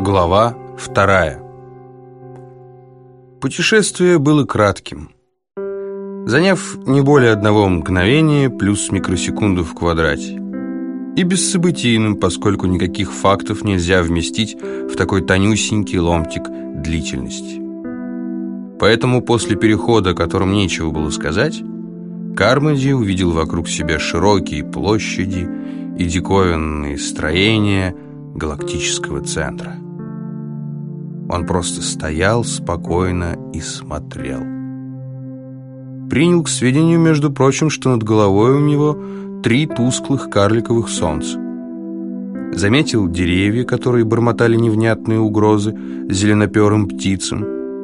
Глава 2. Путешествие было кратким. Заняв не более одного мгновения плюс микросекунду в квадрате. И бессобытийным, поскольку никаких фактов нельзя вместить в такой тонюсенький ломтик длительности. Поэтому после перехода, о котором нечего было сказать, Кармоди увидел вокруг себя широкие площади и диковинные строения галактического центра. Он просто стоял спокойно и смотрел. Принял к сведению, между прочим, что над головой у него 3 тусклых карликовых солнца. Заметил деревья, которые бормотали невнятные угрозы зеленоперым птицам.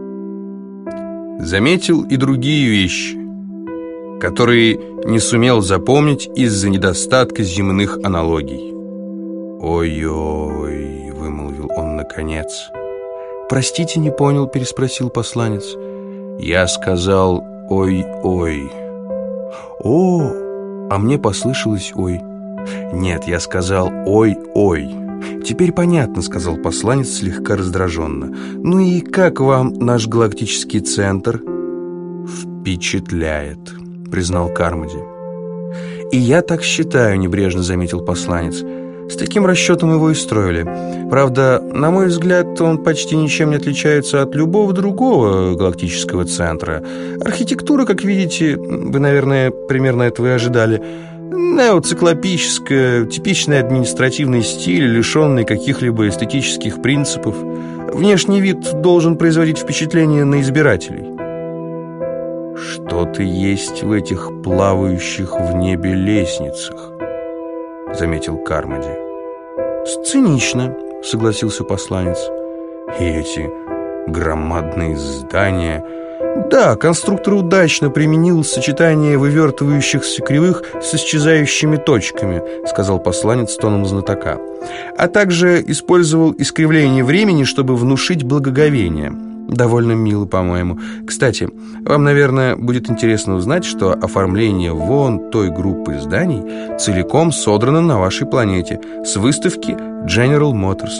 Заметил и другие вещи, которые не сумел запомнить из-за недостатка земных аналогий. «Ой-ой», — вымолвил он наконец. «Простите, не понял», — переспросил посланец. «Я сказал ой-ой». «О, а мне послышалось ой». «Нет, я сказал ой-ой». «Теперь понятно», — сказал посланец слегка раздраженно. «Ну и как вам наш галактический центр?» «Впечатляет», — признал Кармоди. «И я так считаю», — небрежно заметил посланец. «С таким расчетом его и строили. Правда, на мой взгляд, он почти ничем не отличается от любого другого галактического центра. Архитектура, как видите, вы, наверное, примерно этого и ожидали, неоциклопическая, типичный административный стиль, лишенный каких-либо эстетических принципов. Внешний вид должен производить впечатление на избирателей». «Что-то есть в этих плавающих в небе лестницах», — заметил Кармоди. «Сценично», — согласился посланец. «И эти громадные здания...» «Да, конструктор удачно применил сочетание вывертывающихся кривых с исчезающими точками», — сказал посланец тоном знатока. «А также использовал искривление времени, чтобы внушить благоговение. Довольно мило, по-моему. Кстати, вам, наверное, будет интересно узнать, что оформление вон той группы зданий целиком содрано на вашей планете с выставки General Motors.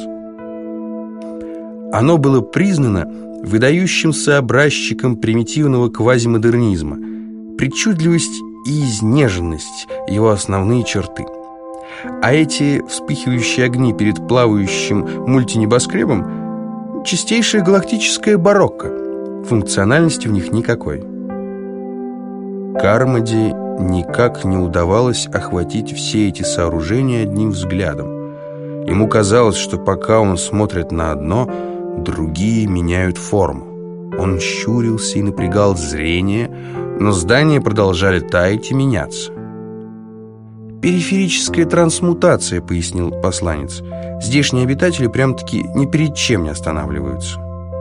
Оно было признано выдающимся образчиком примитивного квазимодернизма. Причудливость и изнеженность – его основные черты. А эти вспыхивающие огни перед плавающим мультинебоскребом – чистейшее галактическое барокко. Функциональности в них никакой. Кармоди никак не удавалось охватить все эти сооружения одним взглядом. Ему казалось, что пока он смотрит на одно, другие меняют форму. Он щурился и напрягал зрение, но здания продолжали таять и меняться. «Периферическая трансмутация», — пояснил посланец. «Здешние обитатели прям-таки ни перед чем не останавливаются».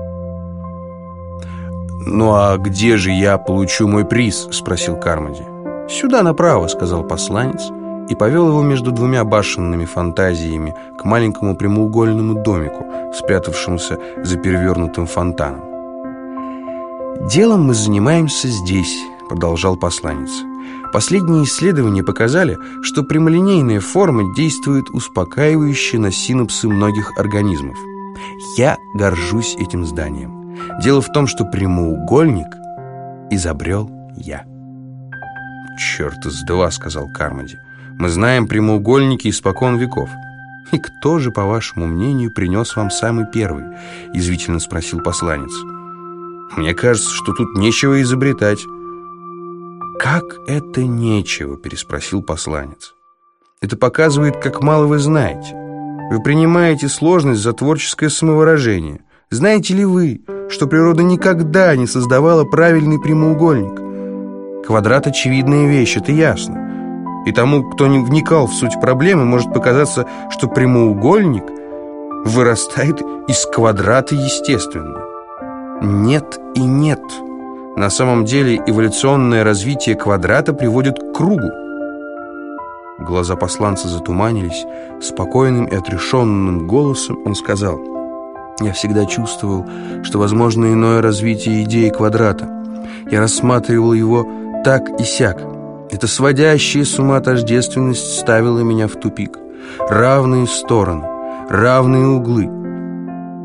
«Ну а где же я получу мой приз?» — спросил Кармоди. «Сюда направо», — сказал посланец и повел его между 2 башенными фантазиями к маленькому прямоугольному домику, спрятавшемуся за перевернутым фонтаном. «Делом мы занимаемся здесь», — продолжал посланец. «Последние исследования показали, что прямолинейная форма действует успокаивающе на синапсы многих организмов. Я горжусь этим зданием. Дело в том, что прямоугольник изобрел я». «Черт из два», — сказал Кармоди. «Мы знаем прямоугольники испокон веков». «И кто же, по вашему мнению, принес вам самый первый?» — язвительно спросил посланец. «Мне кажется, что тут нечего изобретать». «Как это нечего?» — переспросил посланец. «Это показывает, как мало вы знаете. Вы принимаете сложность за творческое самовыражение. Знаете ли вы, что природа никогда не создавала правильный прямоугольник? Квадрат — очевидная вещь, это ясно. И тому, кто не вникал в суть проблемы, может показаться, что прямоугольник вырастает из квадрата естественно. Нет и нет. На самом деле эволюционное развитие квадрата приводит к кругу». Глаза посланца затуманились. Спокойным и отрешенным голосом он сказал: «Я всегда чувствовал, что возможно иное развитие идеи квадрата. Я рассматривал его так и сяк. Эта сводящая с ума тождественность ставила меня в тупик. Равные стороны, равные углы.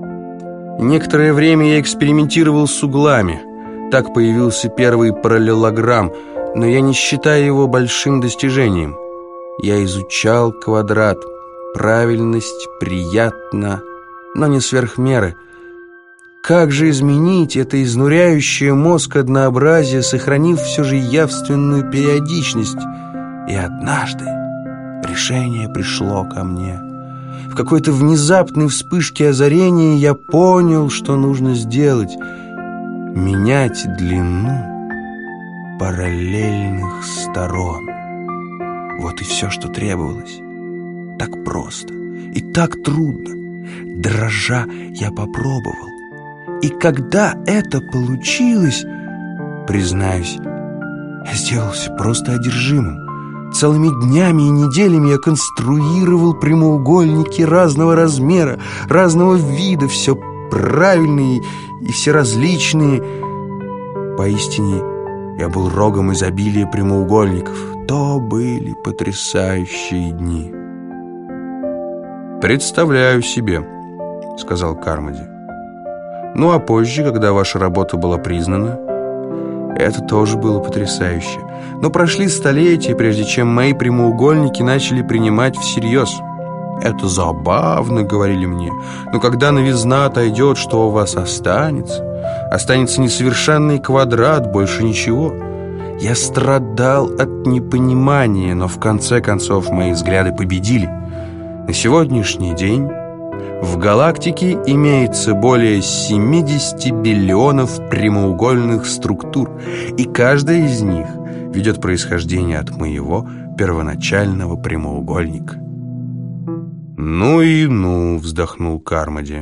Некоторое время я экспериментировал с углами. Так появился первый параллелограмм, но я не считаю его большим достижением. Я изучал квадрат. Правильность приятна, но не сверх меры. Как же изменить это изнуряющее мозг однообразие, сохранив все же явственную периодичность? И однажды решение пришло ко мне. В какой-то внезапной вспышке озарения я понял, что нужно сделать. Менять длину параллельных сторон. Вот и все, что требовалось. Так просто и так трудно. Дрожа я попробовал. И когда это получилось, признаюсь, я сделался просто одержимым. Целыми днями и неделями я конструировал прямоугольники разного размера, разного вида, все правильные и все различные. Поистине, я был рогом изобилия прямоугольников. То были потрясающие дни. «Представляю себе», — сказал Кармоди. «Ну а позже, когда ваша работа была признана, это тоже было потрясающе. Но прошли столетия, прежде чем мои прямоугольники начали принимать всерьез. Это забавно, — говорили мне, — но когда новизна отойдет, что у вас останется? Останется несовершенный квадрат, больше ничего». Я страдал от непонимания, но в конце концов мои взгляды победили. На сегодняшний день в галактике имеется более 70 биллионов прямоугольных структур, и каждая из них ведет происхождение от моего первоначального прямоугольника. «Ну и ну», — вздохнул Кармоди.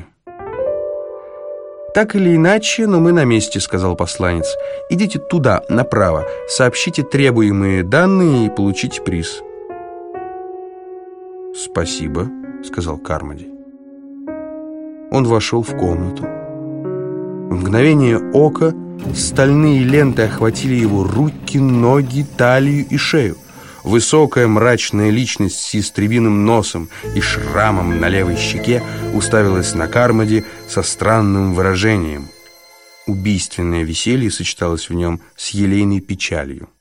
«Так или иначе, но мы на месте», — сказал посланец. «Идите туда, направо, сообщите требуемые данные и получите приз». «Спасибо», — сказал Кармоди. Он вошел в комнату. В мгновение ока стальные ленты охватили его руки, ноги, талию и шею. Высокая мрачная личность с ястребиным носом и шрамом на левой щеке уставилась на Кармоди со странным выражением. Убийственное веселье сочеталось в нем с елейной печалью.